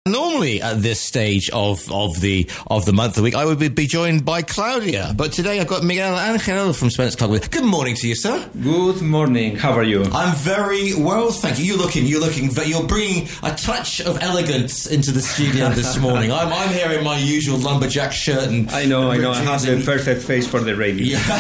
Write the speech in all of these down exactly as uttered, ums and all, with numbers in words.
Normally at this stage of, of the of the month of the week, I would be, be joined by Claudia. But today I've got Miguel Angel from Spencer Club with. Good morning to you, sir. Good morning. How are you? I'm very well, thank you. You're looking, you're looking, you're bringing a touch of elegance into the studio this morning. I'm I'm here in my usual lumberjack shirt and. I know, I know. I have the perfect face for the radio. Yeah.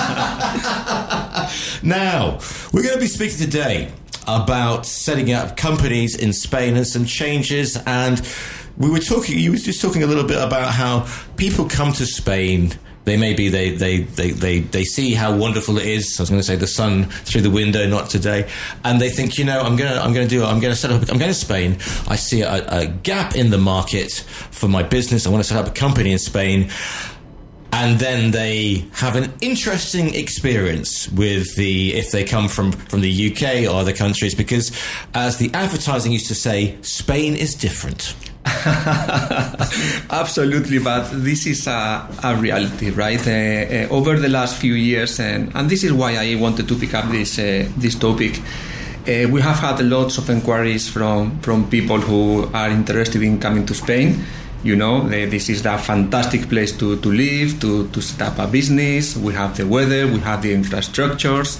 Now we're going to be speaking today about setting up companies in Spain and some changes, and we were talking, you were just talking a little bit about how people come to Spain, they maybe they they, they, they, they see how wonderful it is. I was going to say the sun through the window, not today, and they think, you know, I'm going to I'm going to do it. I'm going to set up. I'm going to Spain. I see a, a gap in the market for my business. I want to set up a company in Spain. And then they have an interesting experience with the, if they come from, from the U K or other countries, because as the advertising used to say, Spain is different. Absolutely, but this is a, a reality, right? Uh, uh, over the last few years, and, and this is why I wanted to pick up this uh, this topic. Uh, we have had lots of inquiries from, from people who are interested in coming to Spain. You know, the, this is a fantastic place to, to live, to, to set up a business. We have the weather, we have the infrastructures.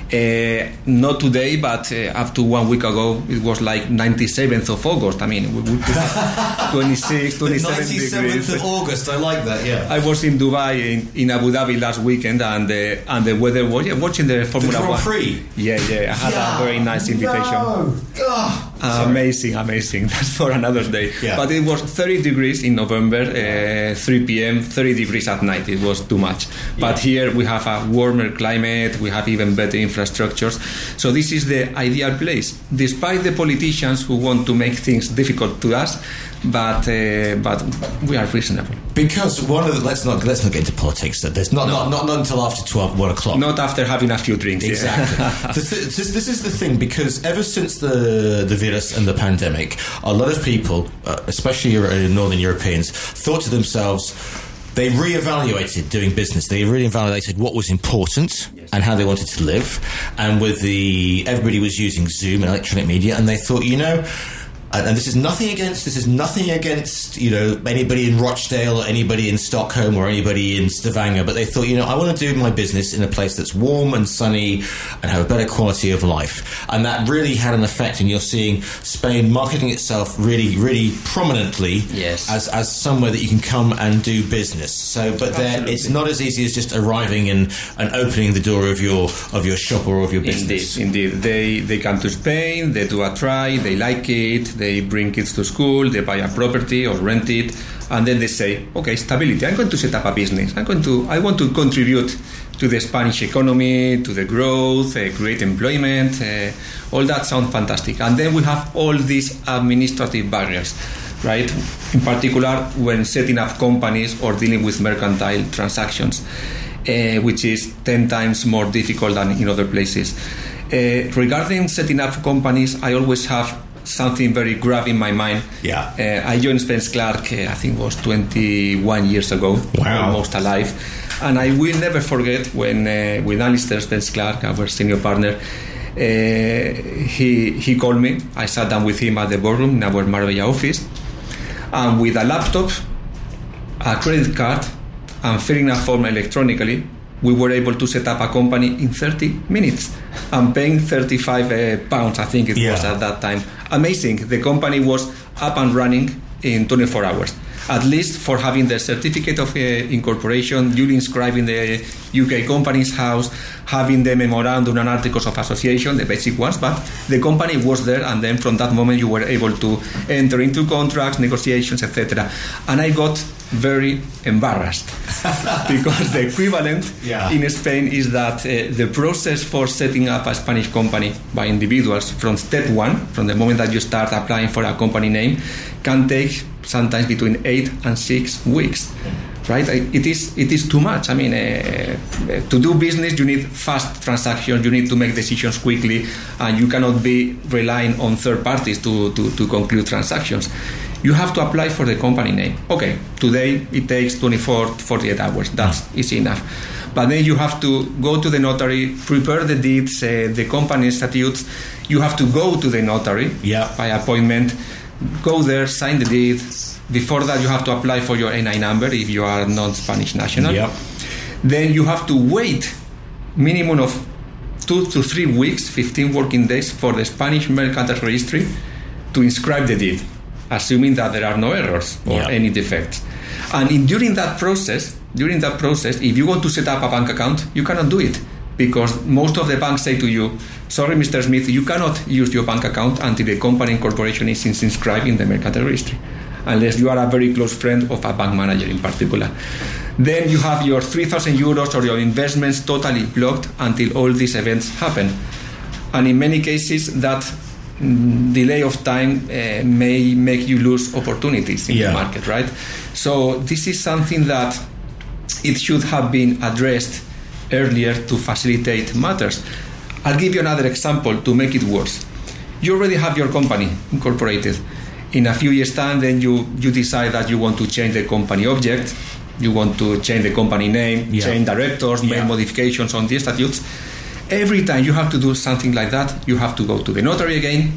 Uh, not today, but uh, up to one week ago, it was like ninety-seventh of August. I mean, we, we twenty-six, twenty-seven ninety-seventh degrees. Of August, I like that, yeah. I was in Dubai, in, in Abu Dhabi last weekend, and uh, and the weather was, yeah, watching the Formula the Grand One. Prix? Yeah, yeah, I had yeah. a very nice invitation. No. Oh, amazing, amazing. That's for another day. Yeah. But it was thirty degrees in November, uh, three p.m., thirty degrees at night. It was too much. But yeah. Here we have a warmer climate, we have even better infrastructures. So this is the ideal place, despite the politicians who want to make things difficult to us, but uh, but we are reasonable. Because one of the, let's not let's not get into politics. That there's not, no. not not not until after twelve, one o'clock. Not after having a few drinks. Exactly. this, this, this is the thing, because ever since the the virus and the pandemic, a lot of people, uh, especially Northern Europeans, thought to themselves. They reevaluated doing business. They reevaluated what was important yes. and how they wanted to live. And with the everybody was using Zoom and electronic media, and they thought, you know, and, and this is nothing against this is nothing against you know anybody in Rochdale or anybody in Stockholm or anybody in Stavanger, but they thought, you know, I want to do my business in a place that's warm and sunny and have a better quality of life. And that really had an effect. And you're seeing Spain marketing itself really, really prominently yes. as as somewhere that you can come and do business. So, but there, it's not as easy as just arriving and, and opening the door of your of your shop or of your business. Indeed, indeed. They they come to Spain, they do a try, they like it. They bring kids to school, they buy a property or rent it, and then they say, okay, stability, I'm going to set up a business. I'm going to, I want to contribute to the Spanish economy, to the growth, uh, create employment, uh, all that sounds fantastic. And then we have all these administrative barriers, right? In particular, when setting up companies or dealing with mercantile transactions, uh, which is ten times more difficult than in other places. Uh, regarding setting up companies, I always have something very grave in my mind. Yeah. Uh, I joined Spence Clark, uh, I think it was twenty-one years ago. Wow. Almost alive. And I will never forget when, uh, with Alistair Spence Clark, our senior partner, uh, he he called me. I sat down with him at the boardroom in our Marbella office. And with a laptop, a credit card, and filling a form electronically, we were able to set up a company in thirty minutes and paying thirty-five uh, pounds, I think it yeah. was at that time. Amazing. The company was up and running in twenty-four hours. At least for having the certificate of uh, incorporation, you inscribing the U K Companies House, having the memorandum and articles of association, the basic ones, but the company was there, and then from that moment you were able to enter into contracts, negotiations, et cetera. And I got very embarrassed because the equivalent yeah. in Spain is that uh, the process for setting up a Spanish company by individuals from step one, from the moment that you start applying for a company name, can take sometimes between eight and six weeks. Right? It is it is too much. I mean, uh, to do business, you need fast transactions, you need to make decisions quickly, and you cannot be relying on third parties to, to, to conclude transactions. You have to apply for the company name. Okay, today it takes twenty-four to forty-eight hours. That's easy enough. But then you have to go to the notary, prepare the deeds, uh, the company statutes. You have to go to the notary yeah. by appointment, go there, sign the deed. Before that, you have to apply for your N I number if you are not Spanish national. Yep. Then you have to wait minimum of two to three weeks, fifteen working days, for the Spanish Mercantile Registry to inscribe the deed, assuming that there are no errors or Yep. any defects. And in, during that process, during that process, if you want to set up a bank account, you cannot do it, because most of the banks say to you, sorry, Mister Smith, you cannot use your bank account until the company and corporation is inscribed in the Mercantile Registry, unless you are a very close friend of a bank manager in particular. Then you have your three thousand euros or your investments totally blocked until all these events happen. And in many cases, that mm, delay of time uh, may make you lose opportunities in Yeah. the market, right? So this is something that it should have been addressed earlier to facilitate matters. I'll give you another example to make it worse. You already have your company incorporated. In a few years' time, then you, you decide that you want to change the company object, you want to change the company name, Yeah. change directors, Yeah. make modifications on the statutes. Every time you have to do something like that, you have to go to the notary again,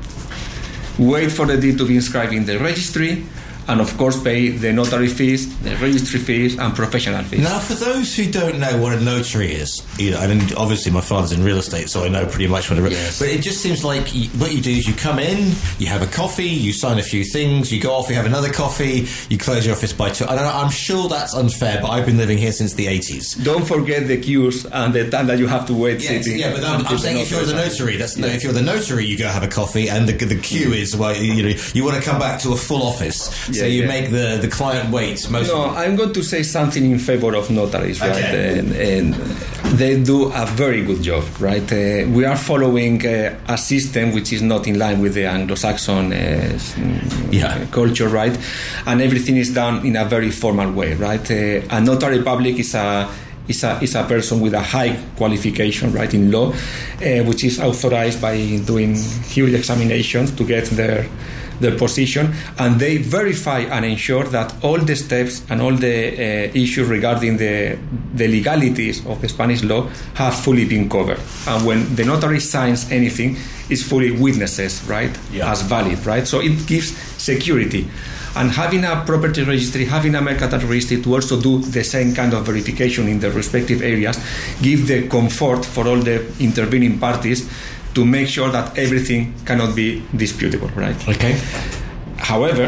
wait for the deed to be inscribed in the registry, and of course pay the notary fees, the registry fees, and professional fees. Now, for those who don't know what a notary is, you know, I mean, obviously my father's in real estate, so I know pretty much what a. Yes. But it just seems like you, what you do is you come in, you have a coffee, you sign a few things, you go off, you have another coffee, you close your office by two. I don't know, I'm sure that's unfair, but I've been living here since the eighties. Don't forget the queues and the time that you have to wait. Yeah, sitting yeah, but I'm, until I'm saying the if you're the notary notary, that's no, Yes. if you're the notary, you go have a coffee, and the the queue is well, you know, you want to come back to a full office, so Yeah, you yeah. make the the client wait. Most No, of the, I'm going to say something in favor of notaries, right? Okay. And, and they do a very good job, right? Uh, we are following uh, a system which is not in line with the Anglo-Saxon uh, s- Yeah. culture, right? And everything is done in a very formal way, right? Uh, a notary public is a is a is a person with a high qualification, right, in law, uh, which is authorized by doing huge examinations to get their their position, and they verify and ensure that all the steps and all the uh, issues regarding the the legalities of the Spanish law have fully been covered. And when the notary signs anything, it's fully witnesses, right, Yeah. as valid, right? So it gives security. And having a property registry, having a mercantile registry to also do the same kind of verification in the respective areas, give the comfort for all the intervening parties to make sure that everything cannot be disputable, right? okay. However,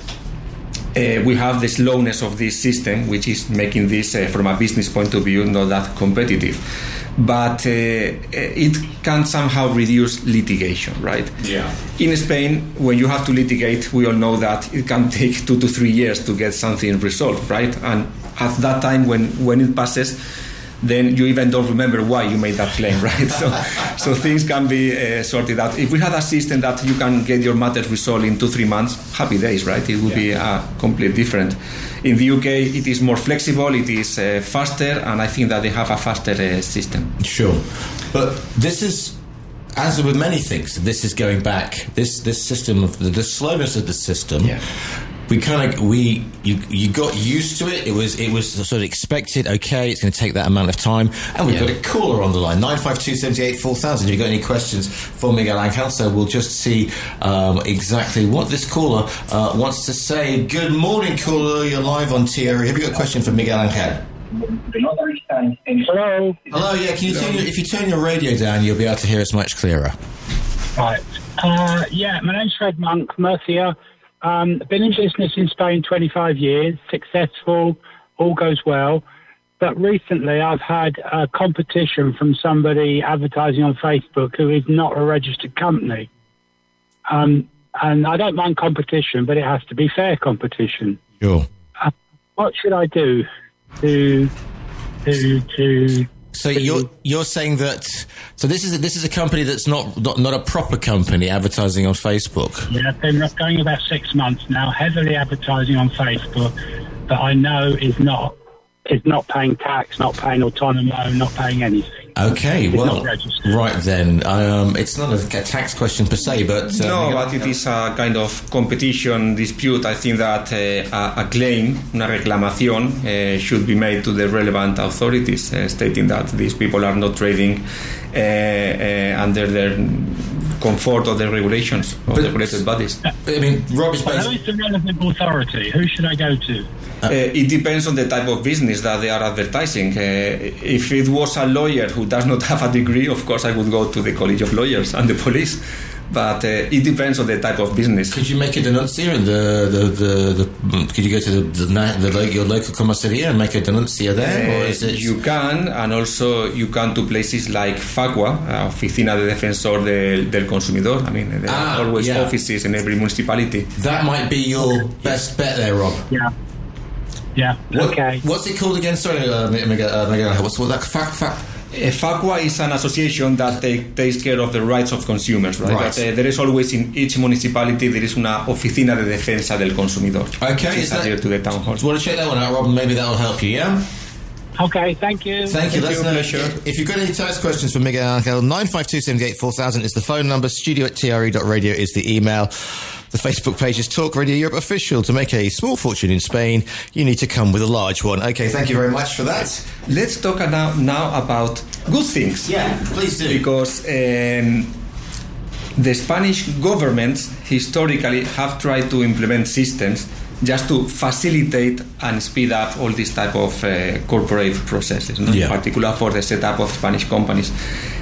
uh, we have the slowness of this system, which is making this, uh, from a business point of view, not that competitive. But uh, it can somehow reduce litigation, right? Yeah. In Spain, when you have to litigate, we all know that it can take two to three years to get something resolved, right? And at that time, when, when it passes, then you even don't remember why you made that claim, right? So, so things can be uh, sorted out. If we had a system that you can get your matters resolved in two, three months, happy days, right? It would be uh, completely different. In the U K, it is more flexible, it is uh, faster, and I think that they have a faster uh, system. Sure, but this is, as with many things, this is going back. This this system of the, the slowness of the system. Yeah. We kind of we you you got used to it. It was it was sort of expected. Okay, it's going to take that amount of time, and we've Yeah. got a caller on the line nine five two seventy eight four thousand. If you've got any questions for Miguel Angel, so we'll just see um, exactly what this caller uh, wants to say. Good morning, caller. You're live on T R. Have you got a question for Miguel Angel? Hello. Hello. Yeah. Can you turn your, if you turn your radio down, you'll be able to hear us much clearer. Right. Uh, yeah, my name's Fred Monk, Murcia. Um, been in business in Spain twenty-five years, successful, all goes well. But recently I've had a competition from somebody advertising on Facebook who is not a registered company. Um, and I don't mind competition, but it has to be fair competition. Sure. Uh, what should I do to, to, to... So you're you're saying that so this is a, this is a company that's not, not not a proper company advertising on Facebook. Yeah, I've been going about six months now, heavily advertising on Facebook, that I know is not is not paying tax, not paying autonomo, not paying anything. Okay, It's well, not registered. right then, um, it's not a, a tax question per se, but uh, No, but it is a kind of competition dispute. I think that uh, a, a claim, una reclamación, uh, should be made to the relevant authorities, uh, stating that these people are not trading uh, uh, under their comfort of the regulations of But- the regulated bodies. I mean, Rob is Well, who basically. is the relevant authority? Who should I go to? Uh, it depends on the type of business that they are advertising. Uh, if it was a lawyer who does not have a degree, of course I would go to the College of Lawyers and the police. But uh, it depends on the type of business. Could you make a denuncia in the, the, the, the could you go to the, the, na- the, lo- your local commissariat and make a denuncia there? Or is Uh, it you can, and also you can to places like FACUA, uh, Oficina de Defensor del, del Consumidor. I mean, there Ah, are always yeah. offices in every municipality. that might be your best bet there, Rob? Yeah. Yeah. What, Okay. What's it called again? Sorry, uh, Miguel, uh, Miguel, what's what that fact fact? Uh, FACUA is an association that take, takes care of the rights of consumers, right? Right. But, uh, there is always in each municipality there is una Oficina de Defensa del Consumidor. Okay, which is is that- adhered to the town hall. Do you want to check that one out, Rob? And maybe that'll help you. Yeah. Okay. Thank you. Thank you. Thank Let us you, know pleasure. if you've got any text questions for Miguel Angel. Nine five two seven eight four thousand is the phone number. Studio at t r e dot radio is the email. The Facebook page is Talk Radio Europe Official. To make a small fortune in Spain, you need to come with a large one. Okay, thank you very much for that. Let's talk now, now about good things. Yeah, please do. Because um, the Spanish governments historically have tried to implement systems just to facilitate and speed up all these type of uh, corporate processes, no? Yeah. In particular for the setup of Spanish companies.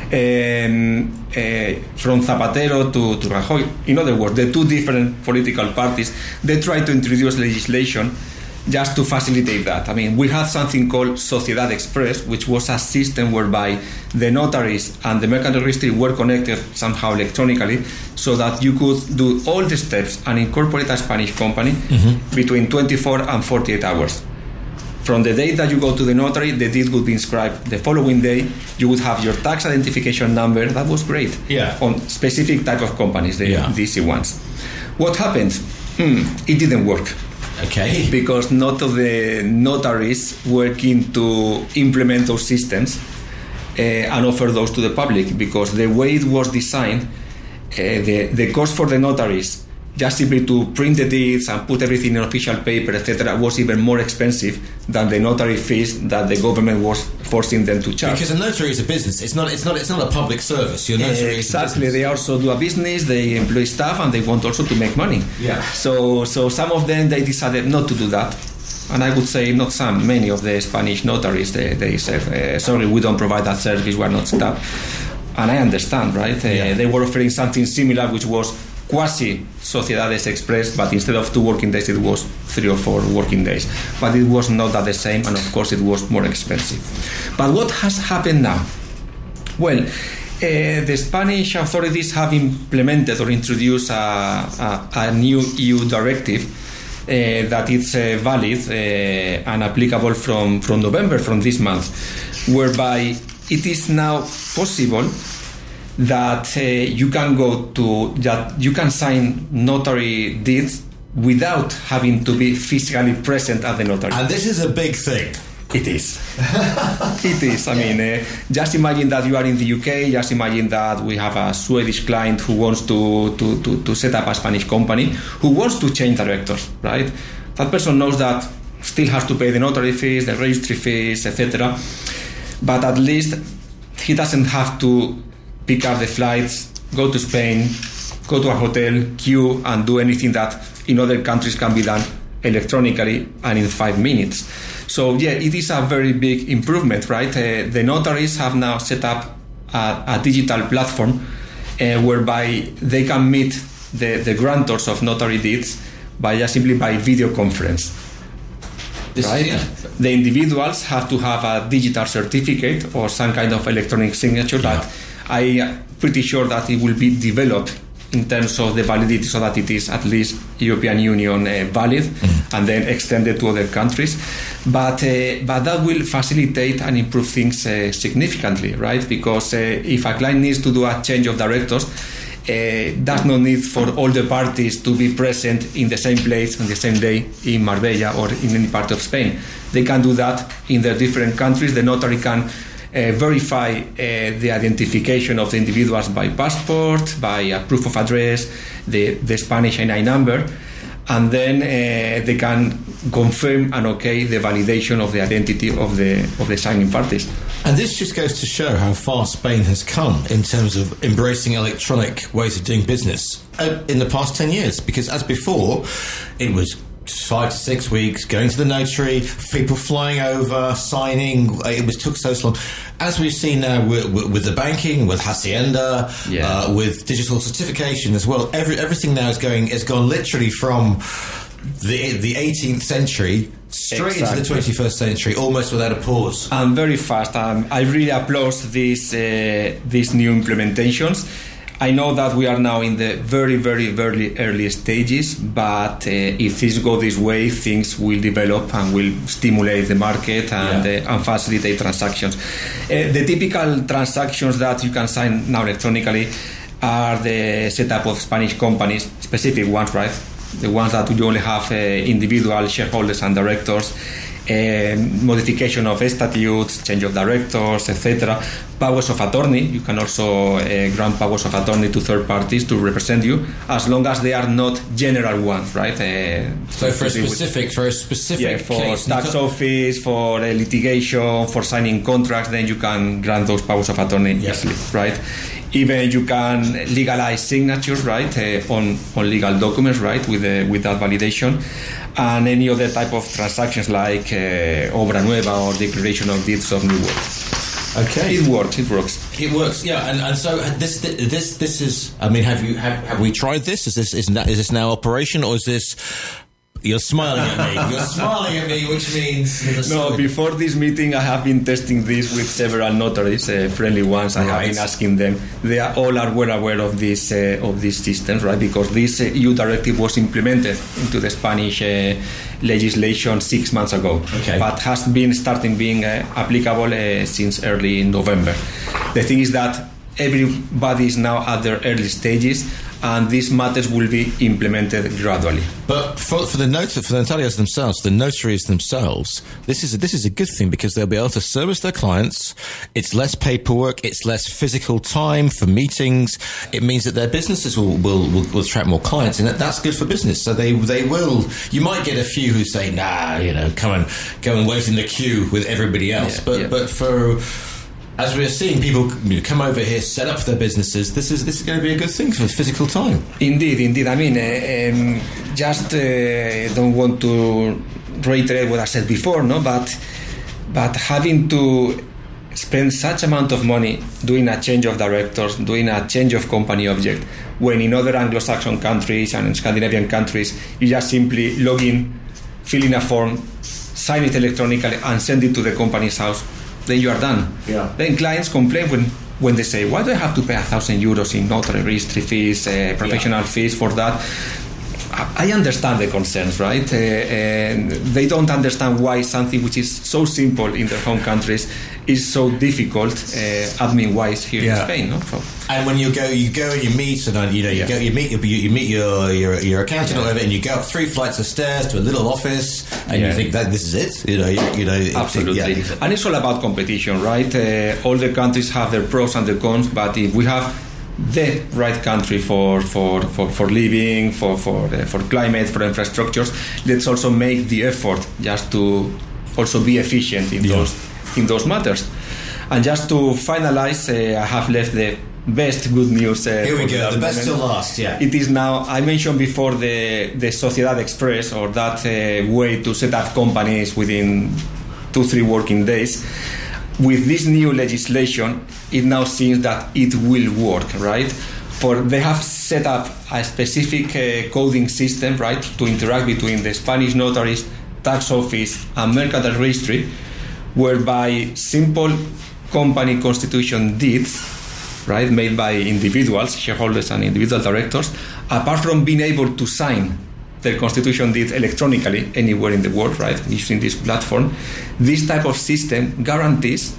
Um, uh, from Zapatero to, to Rajoy, in other words, the two different political parties, they tried to introduce legislation just to facilitate that. I mean, we had something called Sociedad Express, which was a system whereby the notaries and the mercantile registry were connected somehow electronically, so that you could do all the steps and incorporate a Spanish company mm-hmm. between twenty-four and forty-eight hours. From the day that you go to the notary, the deed would be inscribed. The following day, you would have your tax identification number. That was great. Yeah. On specific type of companies, the, Yeah. the easy ones. What happened? Hmm, it didn't work. Okay. Because not of the notaries were keen to implement those systems uh, and offer those to the public, because the way it was designed, uh, the, the cost for the notaries just simply to print the deeds and put everything in official paper, et cetera, was even more expensive than the notary fees that the government was forcing them to charge. Because a notary is a business. It's not. It's not. It's not a public service. Your notary is a Exactly, business. they also do a business, they employ staff, and they want also to make money. Yeah. So, so some of them they decided not to do that, and I would say not some, many of the Spanish notaries they they said, uh, sorry, we don't provide that service, we are not staff. And I understand, right? Uh, Yeah. They were offering something similar, which was quasi Sociedades Express, but instead of two working days, it was three or four working days. But it was not that the same, and of course, it was more expensive. But what has happened now? Well, uh, the Spanish authorities have implemented or introduced a, a, a new E U directive uh, that is uh, valid uh, and applicable from, from November, from this month, whereby it is now possible that uh, you can go to, that you can sign notary deeds without having to be physically present at the notary. And this is a big thing. It is. It is. I mean, uh, just imagine that you are in the U K, just imagine that we have a Swedish client who wants to, to, to, to set up a Spanish company, who wants to change directors, right? That person knows that still has to pay the notary fees, the registry fees, et cetera. But at least he doesn't have to pick up the flights, go to Spain, go to a hotel, queue, and do anything that in other countries can be done electronically and in five minutes. So yeah, it is a very big improvement, right? Uh, the notaries have now set up a, a digital platform uh, whereby they can meet the, the grantors of notary deeds by just simply by video conference. This Right? is, yeah. The individuals have to have a digital certificate or some kind of electronic signature that I am pretty sure that it will be developed in terms of the validity, so that it is at least European Union uh, valid, mm-hmm. and then extended to other countries. But uh, but that will facilitate and improve things uh, significantly, right? Because uh, if a client needs to do a change of directors, uh, there's no need for all the parties to be present in the same place on the same day in Marbella or in any part of Spain. They can do that in their different countries. The notary can Uh, verify uh, the identification of the individuals by passport, by a proof of address, the, the Spanish N I number, and then uh, they can confirm and okay the validation of the identity of the of the signing parties. And this just goes to show how far Spain has come in terms of embracing electronic ways of doing business uh, in the past ten years. Because as before, it was five to six weeks, going to the notary, people flying over, signing. It was took so long. As we've seen now with, with, with the banking, with Hacienda, yeah. uh, with digital certification as well, every, everything now is going has gone literally from the the eighteenth century straight exactly. into the twenty-first century, almost without a pause. And very fast. Um, I really applaud these uh, these new implementations. I know that we are now in the very, very, very early stages, but uh, if things go this way, things will develop and will stimulate the market and, yeah. uh, and facilitate transactions. Uh, the typical transactions that you can sign now electronically are the setup of Spanish companies, specific ones, right? The ones that you only have uh, individual shareholders and directors, uh, modification of statutes, change of directors, et cetera. Powers of attorney. You can also uh, grant powers of attorney to third parties to represent you, as long as they are not general ones, right? Uh, so for a specific, with, for a specific yeah, for case, tax office, for uh, litigation, for signing contracts, then you can grant those powers of attorney yeah. easily, right? Even you can legalize signatures, right, uh, on on legal documents, right, with uh, with that validation, and any other type of transactions like uh, obra nueva or declaration of deeds of new work. Okay, it works. It works. It works. Yeah, and, and so this this this is. I mean, have you have, have we tried this? Is this is that is this now operation, or is this? You're smiling at me. You're smiling at me, which means... No, before this meeting, I have been testing this with several notaries, uh, friendly ones. I right. have been asking them. They are all are well aware of this uh, of these systems, right? Because this uh, E U directive was implemented into the Spanish uh, legislation six months ago, okay. but has been starting being uh, applicable uh, since early November. The thing is that everybody is now at their early stages, and these matters will be implemented gradually. But for, for the not- for the notarios themselves, the notaries themselves, this is a, this is a good thing because they'll be able to service their clients. It's less paperwork. It's less physical time for meetings. It means that their businesses will will, will, will attract more clients, and that, that's good for business. So they they will. You might get a few who say, "Nah, you know, come and go and wait in the queue with everybody else." Yeah, but yeah. but for as we're seeing people come over here, set up their businesses, this is this is going to be a good thing for physical time. Indeed, indeed. I mean, uh, um, just uh, don't want to reiterate what I said before, no, but but having to spend such amount of money doing a change of directors, doing a change of company object, when in other Anglo-Saxon countries and in Scandinavian countries, you just simply log in, fill in a form, sign it electronically, and send it to the company's house. Then you are done. Yeah. Then clients complain when, when they say, why do I have to pay a thousand euros in notary registry fees, uh, professional yeah. fees for that? I understand the concerns, right? Uh, and they don't understand why something which is so simple in their home countries is so difficult uh, admin-wise here yeah. in Spain. No? So, and when you go, you go and you meet, and you know, you yeah. go, you meet, you, you meet your your, your accountant yeah. or whatever, and you go up three flights of stairs to a little office, and yeah. you think that this is it. You know, you, you know, absolutely. It, yeah. And it's all about competition, right? Uh, all the countries have their pros and their cons, but if we have the right country for for, for, for living, for for uh, for climate, for infrastructures, let's also make the effort just to also be efficient in yeah. those in those matters. And just to finalize, uh, I have left the best good news. Uh, Here we go, the best to last. Yeah, it is now. I mentioned before the the Sociedad Express, or that uh, way to set up companies within two three working days. With this new legislation, it now seems that it will work, right? For they have set up a specific uh, coding system, right, to interact between the Spanish notaries, tax office, and mercantile registry, whereby simple company constitution deeds, right, made by individuals, shareholders, and individual directors, apart from being able to sign their constitution deeds electronically anywhere in the world, right, using this platform, this type of system guarantees,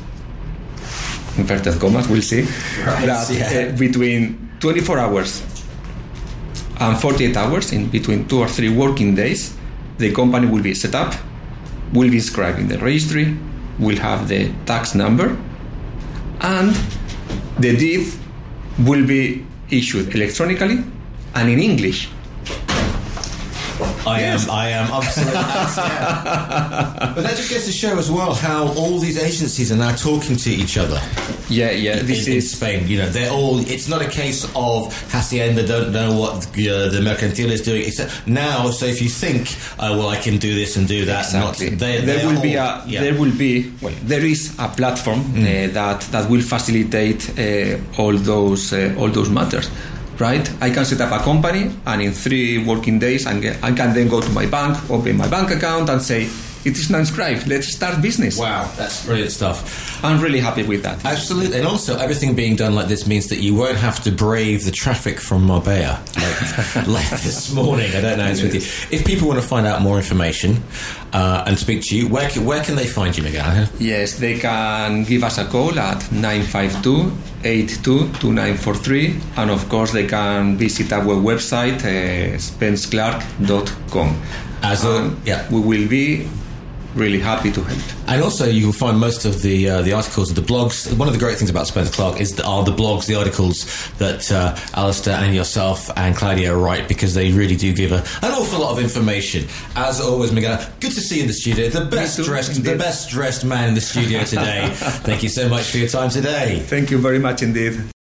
inverted commas, we'll see, right, that yeah. uh, between twenty-four hours and forty-eight hours, in between two or three working days, the company will be set up, will be inscribed in the registry, will have the tax number, and the deed will be issued electronically and in English. I Yes. am. I am absolutely. yeah. But that just goes to show as well how all these agencies are now talking to each other. Yeah, yeah. This in, in is Spain. You know, they're all. It's not a case of Hacienda don't know what uh, the Mercantil is doing. It's now. So if you think, oh well, I can do this and do that. exactly. Not, they, there they're will be all- a. yeah. There will be. Well, there is a platform uh, that that will facilitate uh, all those uh, all those matters. Right, I can set up a company, and in three working days, I can, I can then go to my bank, open my bank account, and say, "It is now inscribed. Let's start business." Wow, that's brilliant stuff. I'm really happy with that. Absolutely, and also everything being done like this means that you won't have to brave the traffic from Marbella like, like this morning. I don't know, it's with you. If people want to find out more information uh, and speak to you, where can, where can they find you, Miguel? Yes, they can give us a call at nine five two, eight two, two nine four three, and of course they can visit our website, uh, spence clark dot com. As a, Um, yeah. we will be really happy to help. And also, you will find most of the uh, the articles, the blogs. One of the great things about Spence Clark is the, are the blogs, the articles that uh, Alistair and yourself and Claudia write, because they really do give a, an awful lot of information. As always, Miguel, good to see you in the studio. The best too, dressed, indeed. the best dressed man in the studio today. Thank you so much for your time today. Thank you very much indeed.